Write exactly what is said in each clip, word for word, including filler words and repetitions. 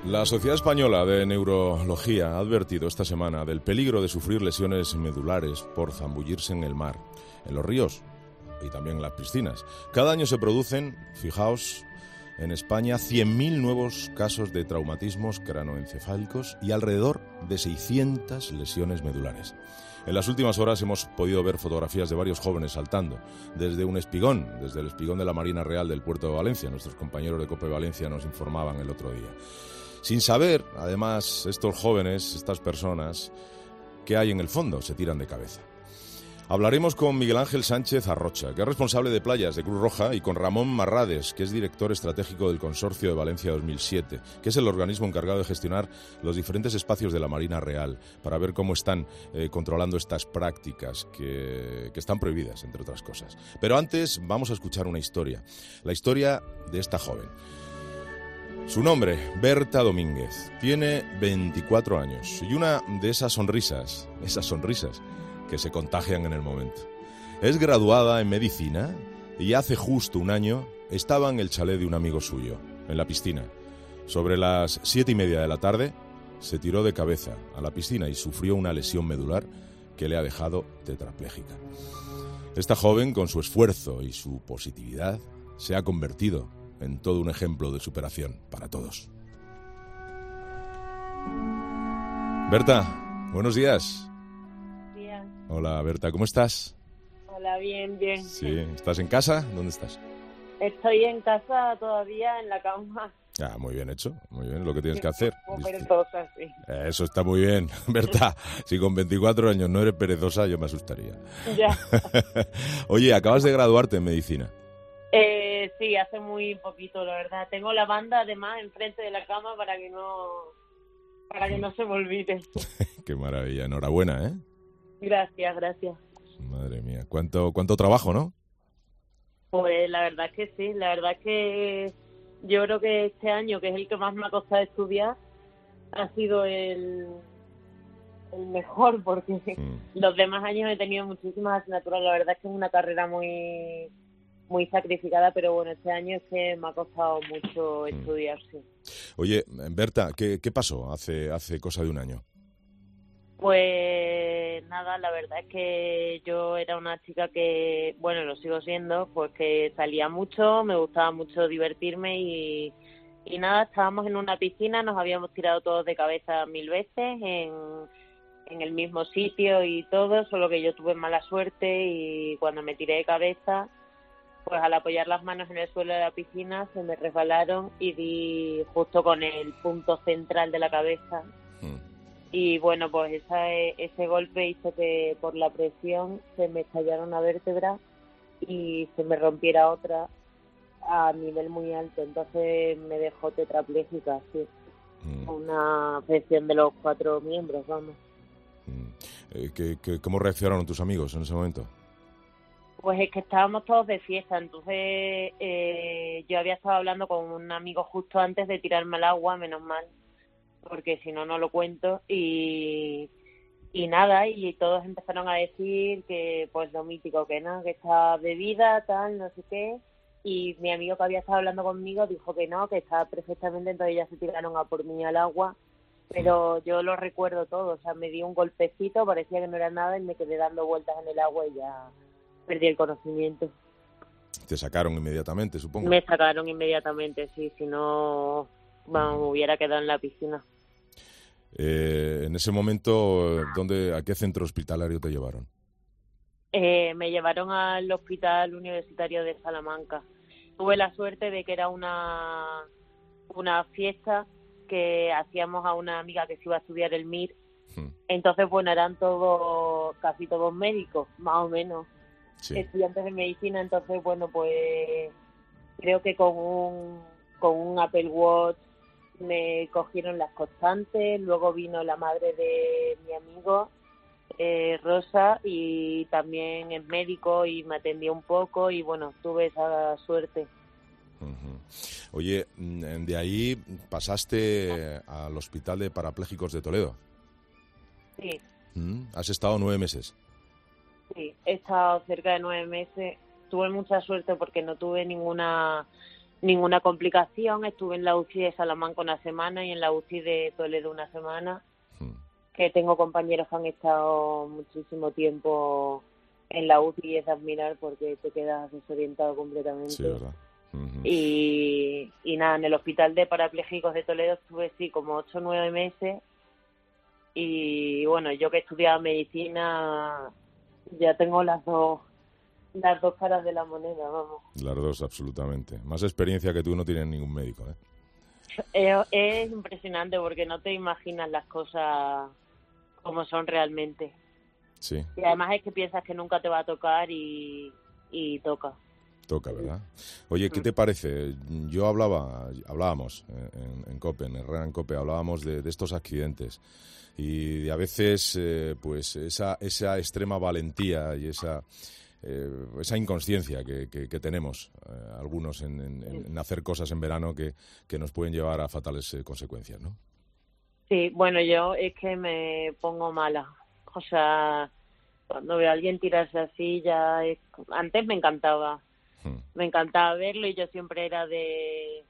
La Sociedad Española de Neurología ha advertido esta semana del peligro de sufrir lesiones medulares por zambullirse en el mar, en los ríos y también en las piscinas. Cada año se producen, fijaos, en España cien mil nuevos casos de traumatismos cranoencefálicos y alrededor de seiscientas lesiones medulares. En las últimas horas hemos podido ver fotografías de varios jóvenes saltando desde un espigón, desde el espigón de la Marina Real del puerto de Valencia. Nuestros compañeros de COPE Valencia nos informaban el otro día. Sin saber, además, estos jóvenes, estas personas, qué hay en el fondo, se tiran de cabeza. Hablaremos con Miguel Ángel Sánchez Arrocha, que es responsable de playas de Cruz Roja, y con Ramón Marrades, que es director estratégico del Consorcio de Valencia dos mil siete, que es el organismo encargado de gestionar los diferentes espacios de la Marina Real, para ver cómo están eh, controlando estas prácticas que, que están prohibidas, entre otras cosas. Pero antes vamos a escuchar una historia, la historia de esta joven. Su nombre, Berta Domínguez, tiene veinticuatro años y una de esas sonrisas, esas sonrisas que se contagian en el momento. Es graduada en medicina y hace justo un año estaba en el chalet de un amigo suyo, en la piscina. Sobre las siete y media de la tarde se tiró de cabeza a la piscina y sufrió una lesión medular que le ha dejado tetrapléjica. Esta joven, con su esfuerzo y su positividad, se ha convertido en todo un ejemplo de superación para todos. Berta, buenos días. Hola, Berta, ¿cómo estás? Hola, bien, bien. Sí, ¿estás en casa? ¿Dónde estás? Estoy en casa todavía, en la cama. Ah, muy bien hecho, muy bien, lo que tienes que hacer. Un poco perezosa, sí. Eso está muy bien, Berta. Si con veinticuatro años no eres perezosa, yo me asustaría. Ya. Oye, acabas de graduarte en medicina. Eh, sí, hace muy poquito, la verdad. Tengo la banda, además, enfrente de la cama para que no, para que no se me olvide. Qué maravilla, enhorabuena, ¿eh? Gracias, gracias. Madre mía, cuánto cuánto trabajo, ¿no? Pues la verdad es que sí, la verdad es que yo creo que este año, que es el que más me ha costado estudiar, ha sido el, el mejor, porque mm. los demás años he tenido muchísimas asignaturas. La verdad es que es una carrera muy muy sacrificada, pero bueno, este año es que me ha costado mucho mm. estudiar, sí. Oye, Berta, ¿qué, qué pasó hace hace cosa de un año? Pues nada, la verdad es que yo era una chica que, bueno, lo sigo siendo, pues que salía mucho, me gustaba mucho divertirme y, y nada, estábamos en una piscina, nos habíamos tirado todos de cabeza mil veces en, en el mismo sitio y todo, solo que yo tuve mala suerte y cuando me tiré de cabeza, pues al apoyar las manos en el suelo de la piscina se me resbalaron y di justo con el punto central de la cabeza. Mm. Y bueno, pues esa, ese golpe hizo que por la presión se me estallara una vértebra y se me rompiera otra a nivel muy alto. Entonces me dejó tetrapléjica, sí. Mm. Una presión de los cuatro miembros, vamos. Mm. Eh, ¿qué, qué, ¿Cómo reaccionaron tus amigos en ese momento? Pues es que estábamos todos de fiesta. Entonces eh, yo había estado hablando con un amigo justo antes de tirarme al agua, menos mal, porque si no, no lo cuento, y, y nada, y todos empezaron a decir que, pues lo mítico, que no, que estaba bebida, tal, no sé qué, y mi amigo que había estado hablando conmigo dijo que no, que estaba perfectamente, entonces ya se tiraron a por mí al agua, pero yo lo recuerdo todo, o sea, me di un golpecito, parecía que no era nada, y me quedé dando vueltas en el agua y ya perdí el conocimiento. Te sacaron inmediatamente, supongo. Me sacaron inmediatamente, sí, si no, bueno, me hubiera quedado en la piscina. Eh, en ese momento, ¿dónde, ¿a qué centro hospitalario te llevaron? Eh, me llevaron al Hospital Universitario de Salamanca. Tuve la suerte de que era una, una fiesta que hacíamos a una amiga que se iba a estudiar el M I R. Hmm. Entonces, bueno, eran todos, casi todos médicos, más o menos, sí. Estudiantes de medicina. Entonces, bueno, pues creo que con un, con un Apple Watch me cogieron las constantes, luego vino la madre de mi amigo, eh, Rosa, y también es médico y me atendió un poco y bueno, tuve esa suerte. Uh-huh. Oye, de ahí pasaste al Hospital de Parapléjicos de Toledo. Sí. ¿Mm? ¿Has estado nueve meses? Sí, he estado cerca de nueve meses. Tuve mucha suerte porque no tuve ninguna ninguna complicación. Estuve en la U C I de Salamanca una semana y en la U C I de Toledo una semana, hmm. que tengo compañeros que han estado muchísimo tiempo en la U C I y es de admirar porque te quedas desorientado completamente. Sí, ¿verdad? Uh-huh. Y, y nada, en el hospital de parapléjicos de Toledo estuve sí como ocho o nueve meses y bueno, yo que estudiaba medicina ya tengo las dos las dos caras de la moneda, vamos. Las dos, absolutamente. Más experiencia que tú no tiene ningún médico, ¿eh? Es, es impresionante porque no te imaginas las cosas como son realmente. Sí. Y además es que piensas que nunca te va a tocar y, y toca. Toca, ¿verdad? Oye, ¿qué te parece? Yo hablaba, hablábamos en, en COPE, en Herrera en COPE, hablábamos de, de estos accidentes y de a veces, eh, pues, esa, esa extrema valentía y esa, eh, esa inconsciencia que, que, que tenemos eh, algunos en, en, en hacer cosas en verano que, que nos pueden llevar a fatales eh, consecuencias, ¿no? Sí, bueno, yo es que me pongo mala. O sea, cuando veo a alguien tirarse así, ya es... Antes me encantaba. Me encantaba verlo y yo siempre era de,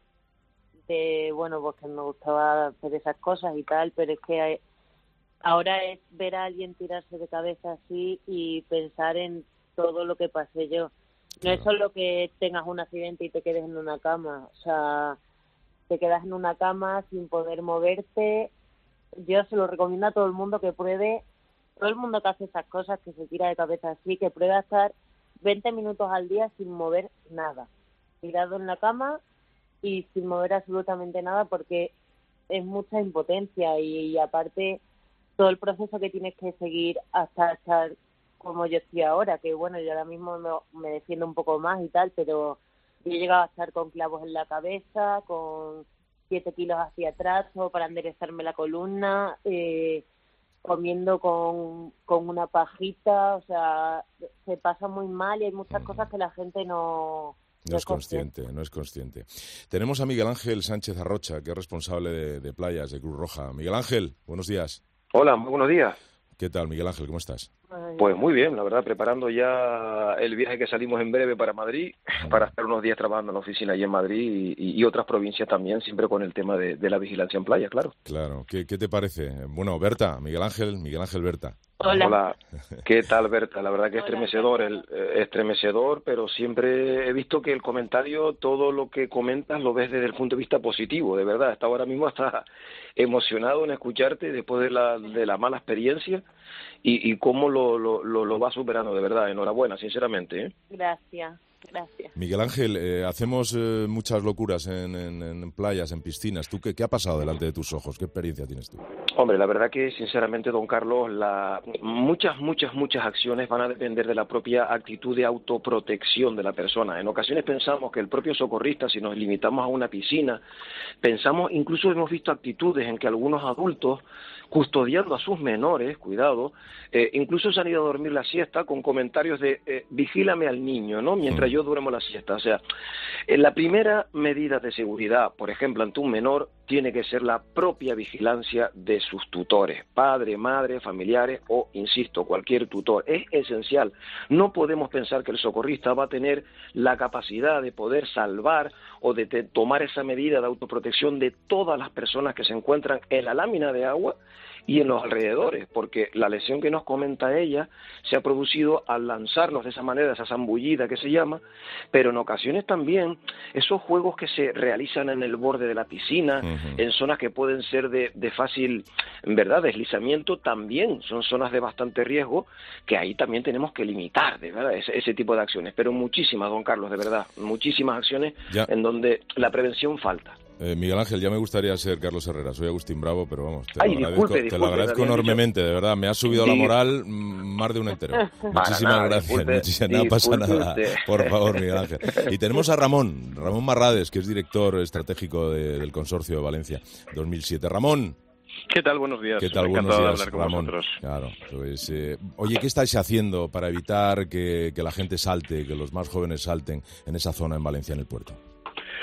de, bueno, pues que me gustaba hacer esas cosas y tal, pero es que hay, ahora es ver a alguien tirarse de cabeza así y pensar en todo lo que pasé yo. No es solo que tengas un accidente y te quedes en una cama, o sea, te quedas en una cama sin poder moverte. Yo se lo recomiendo a todo el mundo que pruebe, todo el mundo que hace esas cosas, que se tira de cabeza así, que pruebe a estar veinte minutos al día sin mover nada, tirado en la cama y sin mover absolutamente nada porque es mucha impotencia y, y aparte todo el proceso que tienes que seguir hasta estar como yo estoy ahora, que bueno, yo ahora mismo me, me defiendo un poco más y tal, pero yo he llegado a estar con clavos en la cabeza, con siete kilos hacia atrás o para enderezarme la columna, eh, comiendo con, con una pajita, o sea, se pasa muy mal y hay muchas cosas que la gente no... No es consciente, no es consciente. Tenemos a Miguel Ángel Sánchez Arrocha, que es responsable de, de playas de Cruz Roja. Miguel Ángel, buenos días. Hola, muy buenos días. ¿Qué tal, Miguel Ángel? ¿Cómo estás? Pues muy bien, la verdad, preparando ya el viaje que salimos en breve para Madrid, para estar unos días trabajando en la oficina allí en Madrid y, y otras provincias también, siempre con el tema de, de la vigilancia en playa, claro. Claro, ¿Qué, ¿qué te parece? Bueno, Berta, Miguel Ángel, Miguel Ángel Berta. Hola. Hola, ¿qué tal, Berta? La verdad que estremecedor, el, eh, estremecedor, pero siempre he visto que el comentario, todo lo que comentas lo ves desde el punto de vista positivo, de verdad. Hasta ahora mismo hasta emocionado en escucharte después de la, de la mala experiencia y, y cómo lo, lo, lo, lo vas superando, de verdad. Enhorabuena, sinceramente, ¿eh? Gracias. Gracias. Miguel Ángel, eh, hacemos eh, muchas locuras en, en, en playas, en piscinas. ¿Tú qué, qué ha pasado delante de tus ojos? ¿Qué experiencia tienes tú? Hombre, la verdad que, sinceramente, don Carlos, la, muchas, muchas, muchas acciones van a depender de la propia actitud de autoprotección de la persona. En ocasiones pensamos que el propio socorrista, si nos limitamos a una piscina, pensamos, incluso hemos visto actitudes en que algunos adultos, custodiando a sus menores, cuidado, eh, incluso se han ido a dormir la siesta con comentarios de eh, vigílame al niño, ¿no?, mientras yo duermo la siesta. O sea, en la primera medida de seguridad, por ejemplo, ante un menor, tiene que ser la propia vigilancia de sus tutores, padre, madre, familiares o, insisto, cualquier tutor. Es esencial. No podemos pensar que el socorrista va a tener la capacidad de poder salvar o de te- tomar esa medida de autoprotección de todas las personas que se encuentran en la lámina de agua y en los alrededores, porque la lesión que nos comenta ella se ha producido al lanzarnos de esa manera, esa zambullida que se llama, pero en ocasiones también esos juegos que se realizan en el borde de la piscina, uh-huh. en zonas que pueden ser de, de fácil, en verdad, deslizamiento, también son zonas de bastante riesgo, que ahí también tenemos que limitar, de verdad, ese, ese tipo de acciones, pero muchísimas, don Carlos, de verdad, muchísimas acciones ya. En donde la prevención falta. Eh, Miguel Ángel, ya me gustaría ser Carlos Herrera, soy Agustín Bravo, pero vamos, te Ay, lo disculpe, agradezco, disculpe, te lo agradezco enormemente, de verdad, me has subido sí. la moral más de un entero. Muchísimas nada, gracias, disculpe, muchísimas, no pasa nada, usted. Por favor, Miguel Ángel. Y tenemos a Ramón, Ramón Marrades, que es director estratégico de, del Consorcio de Valencia dos mil siete. Ramón. ¿Qué tal? Buenos días. ¿Qué tal? Encantado Buenos días, de hablar con Ramón. vosotros. Claro, pues, eh, oye, ¿qué estáis haciendo para evitar que, que la gente salte, que los más jóvenes salten en esa zona en Valencia, en el puerto?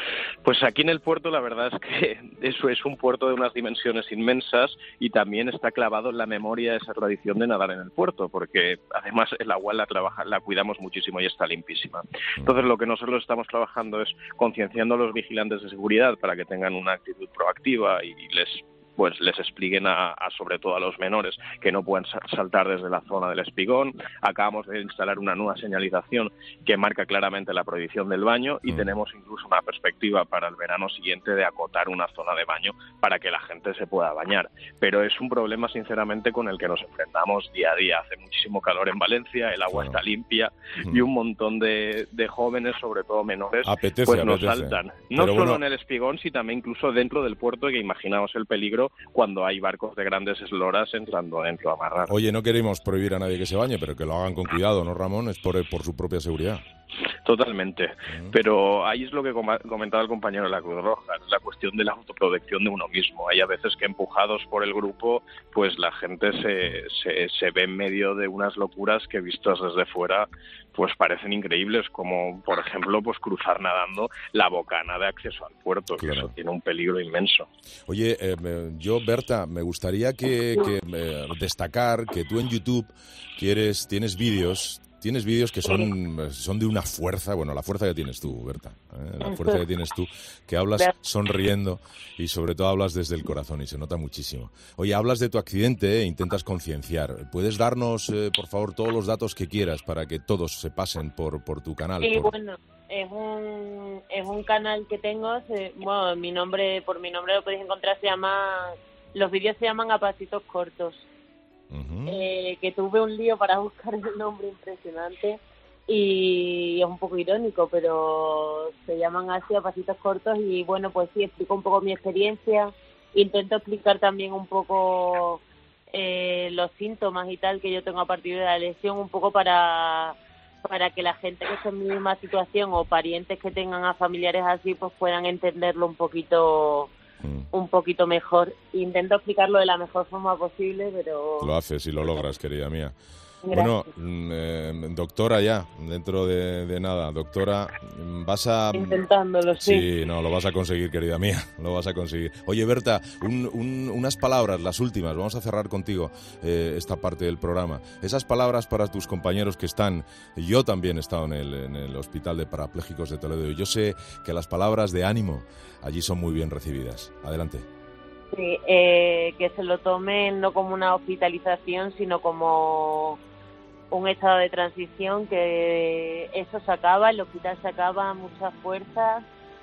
Pues aquí en el puerto la verdad es que eso es un puerto de unas dimensiones inmensas y también está clavado en la memoria esa tradición de nadar en el puerto, porque además el agua la trabaja, la cuidamos muchísimo y está limpísima. Entonces lo que nosotros estamos trabajando es concienciando a los vigilantes de seguridad para que tengan una actitud proactiva y les pues les expliquen a, a sobre todo a los menores que no pueden saltar desde la zona del espigón. Acabamos de instalar una nueva señalización que marca claramente la prohibición del baño y mm. tenemos incluso una perspectiva para el verano siguiente de acotar una zona de baño para que la gente se pueda bañar. Pero es un problema sinceramente con el que nos enfrentamos día a día. Hace muchísimo calor en Valencia, el agua claro. está limpia mm. y un montón de, de jóvenes, sobre todo menores, apetece, pues nos apetece. saltan. No Pero solo bueno. en el espigón, sino también incluso dentro del puerto, que imaginaos el peligro cuando hay barcos de grandes esloras entrando dentro a amarrar. Oye, no queremos prohibir a nadie que se bañe, pero que lo hagan con cuidado, ¿no, Ramón? Es por, por su propia seguridad. Totalmente, uh-huh. pero ahí es lo que comentaba el compañero de la Cruz Roja, la cuestión de la autoprotección de uno mismo. Hay a veces que empujados por el grupo, pues la gente se, se, se ve en medio de unas locuras que vistas desde fuera pues parecen increíbles, como por ejemplo pues cruzar nadando la bocana de acceso al puerto, claro. que eso tiene un peligro inmenso. Oye, eh, yo Berta, me gustaría que, que eh, destacar que tú en YouTube quieres, tienes vídeos Tienes vídeos que son, son de una fuerza, bueno, la fuerza que tienes tú, Berta, ¿eh? la fuerza que tienes tú, que hablas sonriendo y sobre todo hablas desde el corazón y se nota muchísimo. Oye, hablas de tu accidente e intentas concienciar. ¿Puedes darnos, eh, por favor, todos los datos que quieras para que todos se pasen por, por tu canal? Sí, por... bueno, es un, es un canal que tengo, se, bueno, mi nombre, por mi nombre lo podéis encontrar, se llama, los vídeos se llaman A Pasitos Cortos. Uh-huh. Eh, que tuve un lío para buscar el nombre impresionante y es un poco irónico, pero se llaman así, A Pasitos Cortos, y bueno, pues sí, explico un poco mi experiencia, intento explicar también un poco eh, los síntomas y tal que yo tengo a partir de la lesión, un poco para para que la gente que esté en mi misma situación o parientes que tengan a familiares así pues puedan entenderlo un poquito un poquito mejor. Intento explicarlo de la mejor forma posible, pero... Lo haces y lo logras, querida mía. Gracias. Bueno, eh, doctora ya, dentro de, de nada, doctora, vas a... Intentándolo, sí. Sí, no, lo vas a conseguir, querida mía, lo vas a conseguir. Oye, Berta, un, un, unas palabras, las últimas, vamos a cerrar contigo eh, esta parte del programa. Esas palabras para tus compañeros que están... Yo también he estado en el, en el Hospital de Parapléjicos de Toledo y yo sé que las palabras de ánimo allí son muy bien recibidas. Adelante. Sí, eh, que se lo tomen no como una hospitalización, sino como un estado de transición, que eso se acaba, el hospital se acaba, mucha fuerza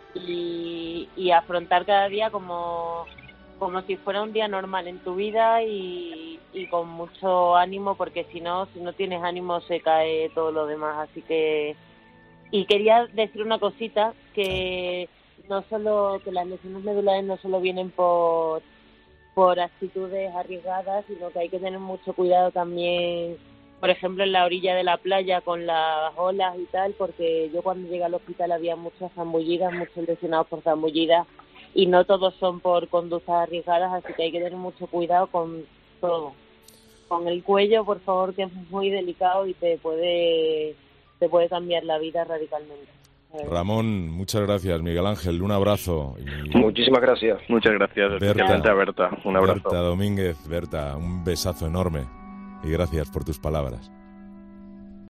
y, y afrontar cada día como, como si fuera un día normal en tu vida y, y con mucho ánimo, porque si no, si no tienes ánimo se cae todo lo demás. Así que, y quería decir una cosita, que no solo, que las lesiones medulares no solo vienen por, por actitudes arriesgadas, sino que hay que tener mucho cuidado también, por ejemplo, en la orilla de la playa con las olas y tal, porque yo cuando llegué al hospital había muchas zambullidas, muchos lesionados por zambullidas, y no todos son por conductas arriesgadas, así que hay que tener mucho cuidado con todo. Con el cuello, por favor, que es muy delicado y te puede, te puede cambiar la vida radicalmente. Ramón, muchas gracias. Miguel Ángel, un abrazo. Y... Muchísimas gracias. Muchas gracias, especialmente a Berta. Un abrazo. Berta Domínguez, Berta, un besazo enorme y gracias por tus palabras.